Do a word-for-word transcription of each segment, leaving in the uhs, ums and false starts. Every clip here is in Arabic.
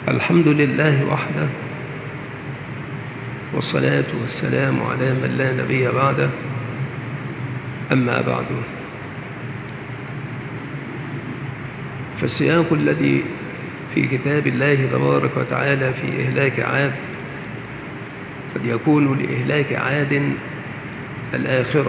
الحمد لله وحده، والصلاة والسلام على من لا نبي بعده. أما بعد، فالسياق الذي في كتاب الله تبارك وتعالى في إهلاك عاد قد يكون لإهلاك عاد الآخرة،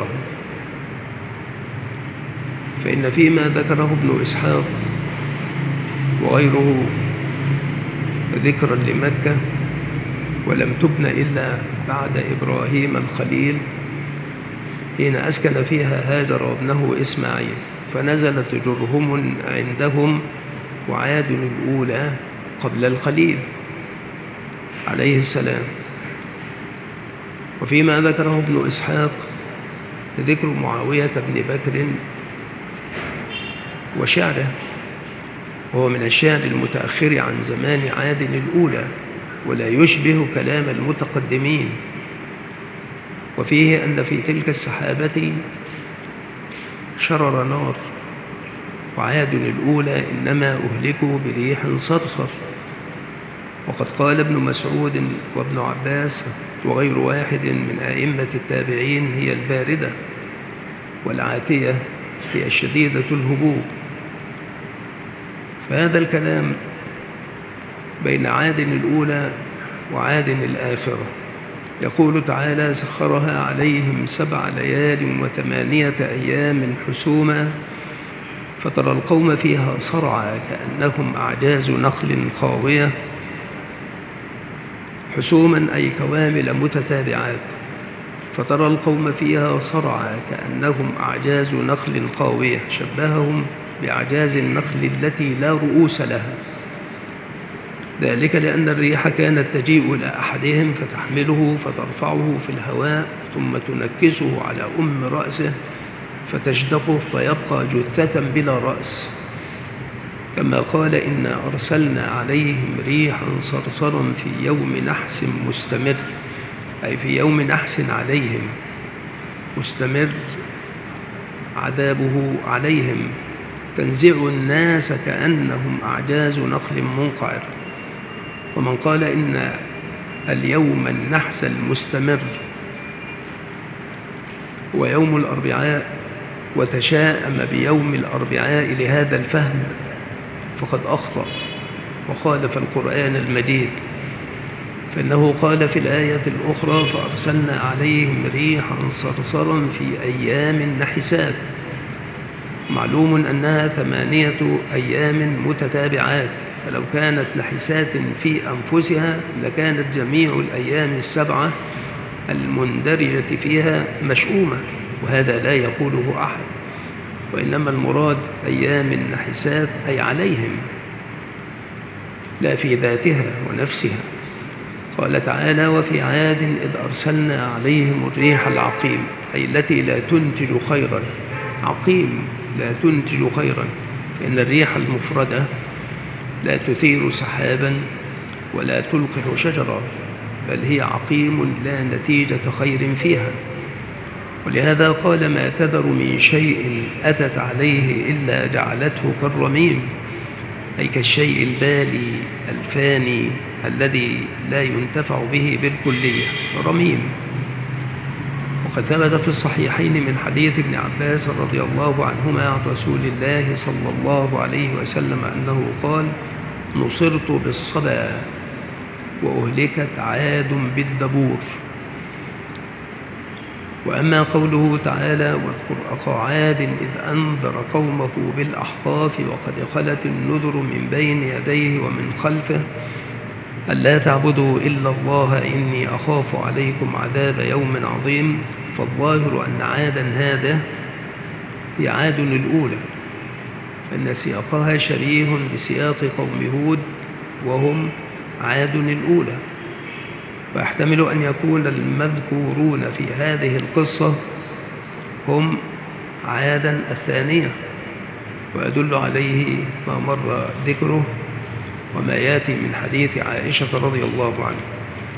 فإن فيما ذكره ابن إسحاق وغيره ذكرا لمكة ولم تبن إلا بعد إبراهيم الخليل حين أسكن فيها هاجر وابنه إسماعيل، فنزلت جرهم عندهم وعاد الأولى قبل الخليل عليه السلام. وفيما ذكره ابن إسحاق ذكر معاوية بن بكر وشعره، وهو من الشعر المتأخر عن زمان عاد الأولى ولا يشبه كلام المتقدمين. وفيه أن في تلك السحابة شرر نار، وعاد الأولى إنما أهلكوا بريح صرصر. وقد قال ابن مسعود وابن عباس وغير واحد من أئمة التابعين هي الباردة، والعاتية هي الشديدة الهبوب. فهذا الكلام بين عاد الأولى وعاد الآخرة. يقول تعالى: سخرها عليهم سبع ليال وثمانية أيام حسوما فترى القوم فيها صرعى كأنهم أعجاز نخل خاوية. حسوما أي كوامل متتابعات، فترى القوم فيها صرعى كأنهم أعجاز نخل خاوية، شبههم بأعجاز النخل التي لا رؤوس لها، ذلك لأن الريح كانت تجيء إلى أحدهم فتحمله فترفعه في الهواء ثم تنكسه على أم رأسه فتشدقه فيبقى جثة بلا رأس. كما قال: إنا أرسلنا عليهم ريحا صرصرا في يوم نحس مستمر، أي في يوم نحس عليهم مستمر عذابه عليهم، تنزع الناس كأنهم أعجاز نخل منقعر. ومن قال إن اليوم النحس المستمر هو يوم الأربعاء وتشاءم بيوم الأربعاء لهذا الفهم فقد أخطأ وخالف القرآن المجيد، فإنه قال في الآية الأخرى: فأرسلنا عليهم ريحا صرصرا في أيام نحسات. معلوم أنها ثمانية أيام متتابعات، فلو كانت نحسات في أنفسها لكانت جميع الأيام السبعة المندرجة فيها مشؤومة، وهذا لا يقوله أحد، وإنما المراد أيام النحسات أي عليهم لا في ذاتها ونفسها. قال تعالى: وفي عاد إذ أرسلنا عليهم الريح العقيم، أي التي لا تنتج خيرا. عقيم لا تنتج خيرا، فإن الريح المفردة لا تثير سحابا ولا تلقح شجرا، بل هي عقيم لا نتيجة خير فيها. ولهذا قال: ما تذر من شيء أتت عليه إلا جعلته كالرميم، أي كالشيء البالي الفاني الذي لا ينتفع به بالكلية، رميم. وقد ثبت في الصحيحين من حديث ابن عباس رضي الله عنهما عن رسول الله صلى الله عليه وسلم أنه قال: نصرت بالصبا وأهلكت عاد بالدبور. وأما قوله تعالى: واذكر أخا عاد إذ أنذر قومه بالأحقاف وقد خلت النذر من بين يديه ومن خلفه ألا تعبدوا إلا الله إني أخاف عليكم عذاب يوم عظيم. فالظاهر أن عادا هذا هي عاد الأولى، فإن سياقها شبيه بسياق قوم هود وهم عاد الأولى، ويحتمل أن يكون المذكورون في هذه القصة هم عادا الثانية، ويدل عليه ما مر ذكره وما ياتي من حديث عائشة رضي الله عنها.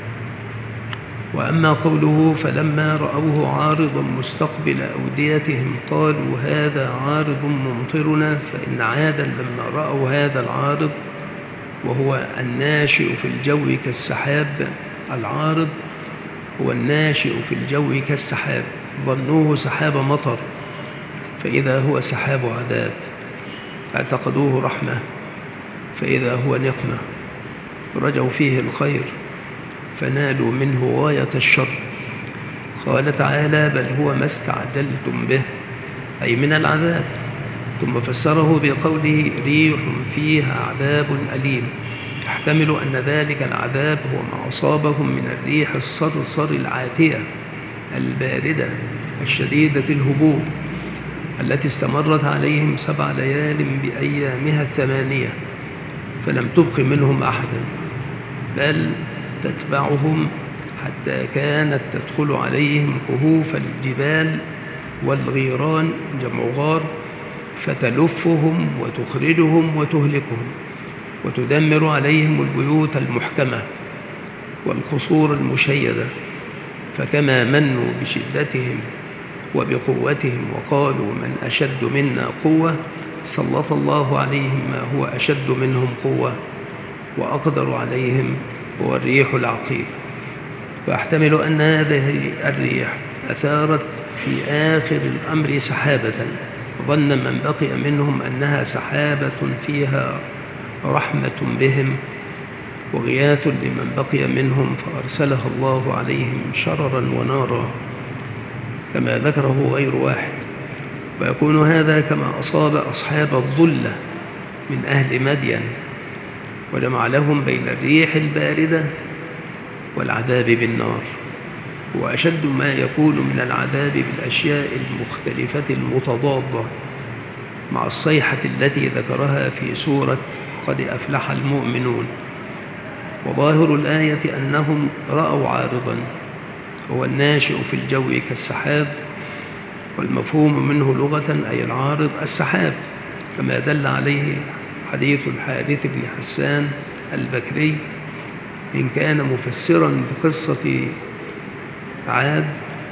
وأما قوله: فلما رأوه عارضا مستقبل أوديتهم قالوا هذا عارض ممطرنا، فإن عادا لما رأوا هذا العارض وهو الناشئ في الجو كالسحاب. العارض هو الناشئ في الجو كالسحاب، ظنوه سحاب مطر فإذا هو سحاب عذاب، اعتقدوه رحمة فإذا هو نقمة، رجوا فيه الخير فنالوا منه غاية الشر. قال تعالى: بل هو ما استعجلتم به، أي من العذاب. ثم فسره بقوله: ريح فيها عذاب أليم، يحتمل أن ذلك العذاب هو ما أصابهم من الريح الصرصر العاتية الباردة الشديدة الهبوب التي استمرت عليهم سبع ليال بأيامها الثمانية فلم تبق منهم أحدا، بل تتبعهم حتى كانت تدخل عليهم كهوف الجبال والغيران جمع غار، فتلفهم وتخرجهم وتهلكهم، وتدمر عليهم البيوت المحكمة والقصور المشيدة. فكما منوا بشدتهم وبقوتهم وقالوا: من أشد منا قوة، سلط الله عليهم ما هو أشد منهم قوة وأقدر عليهم، هو الريح العقيم. وأحتمل أن هذه الريح أثارت في آخر الأمر سحابة، ظن من بقي منهم أنها سحابة فيها رحمة بهم وغياث لمن بقي منهم، فأرسلها الله عليهم شررا ونارا كما ذكره غير واحد. ويكون هذا كما أصاب أصحاب الظلة من أهل مدين، وجمع لهم بين الريح الباردة والعذاب بالنار. وأشد ما يكون من العذاب بالأشياء المختلفة المتضادة، مع الصيحة التي ذكرها في سورة قد أفلح المؤمنون. وظاهر الآية أنهم رأوا عارضا هو الناشئ في الجو كالسحاب، والمفهوم منه لغة أي العارض السحاب، كما دل عليه حديث الحارث بن حسان البكري: إن كان مفسرا بقصة عاد،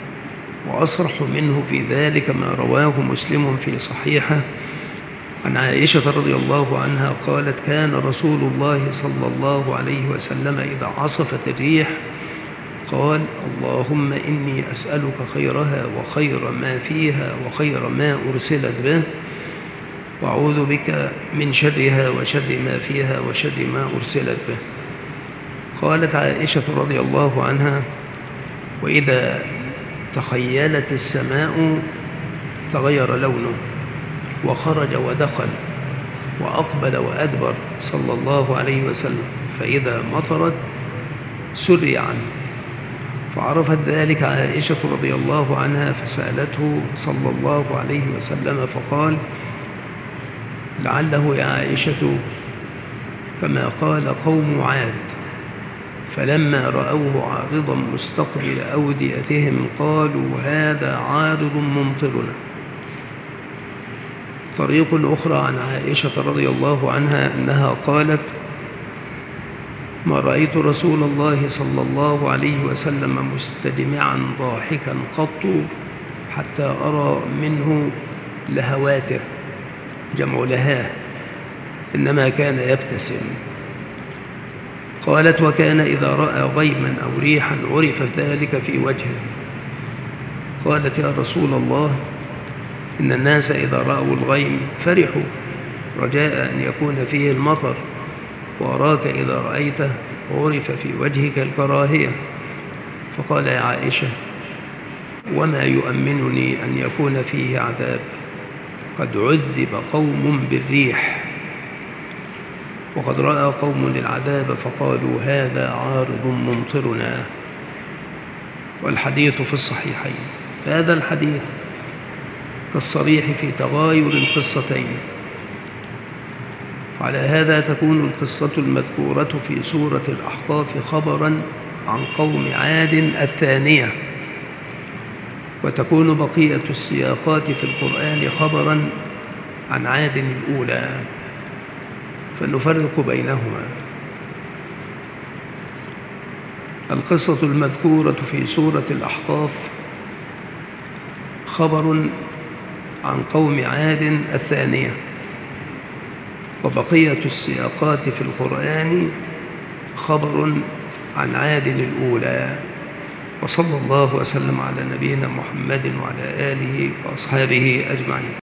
وأصرح منه في ذلك ما رواه مسلم في صحيحه عن عائشة رضي الله عنها قالت: كان رسول الله صلى الله عليه وسلم إذا عصفت الريح قال: اللهم إني أسألك خيرها وخير ما فيها وخير ما أرسلت به، وأعوذ بك من شرها وشر ما فيها وشر ما أرسلت به. قالت عائشة رضي الله عنها: وإذا تخيلت السماء تغير لونه، وخرج ودخل وأقبل وأدبر صلى الله عليه وسلم، فإذا مطرت سري عنه. فعرفت ذلك عائشة رضي الله عنها فسألته صلى الله عليه وسلم فقال: لعله يا عائشة كما قال قوم عاد، فلما رأوه عارضا مستقبل أوديتهم قالوا: هذا عارض ممطرنا. طريق أخرى عن عائشة رضي الله عنها أنها قالت: ما رأيت رسول الله صلى الله عليه وسلم مستدمعا ضاحكا قط حتى أرى منه لهواته، جمع لهاه، إنما كان يبتسم. قالت: وكان إذا رأى غيما أو ريحا عرف ذلك في وجهه. قالت: يا رسول الله، إن الناس إذا رأوا الغيم فرحوا رجاء أن يكون فيه المطر، وأراك إذا رأيته عرف في وجهك الكراهية. فقال: يا عائشة، وما يؤمنني أن يكون فيه عذاب؟ قد عذب قوم بالريح، وقد رأى قوم العذاب فقالوا: هذا عارض ممطرنا. والحديث في الصحيحين. هذا الحديث كالصريح في تغاير القصتين، وعلى هذا تكون القصة المذكورة في سورة الأحقاف خبراً عن قوم عاد الثانية، وتكون بقية السياقات في القرآن خبراً عن عاد الأولى، فنفرق بينهما. القصة المذكورة في سورة الأحقاف خبر عن قوم عاد الثانية، وبقية السياقات في القرآن خبر عن عاد الأولى. وصلى الله وسلم على نبينا محمد وعلى آله وأصحابه أجمعين.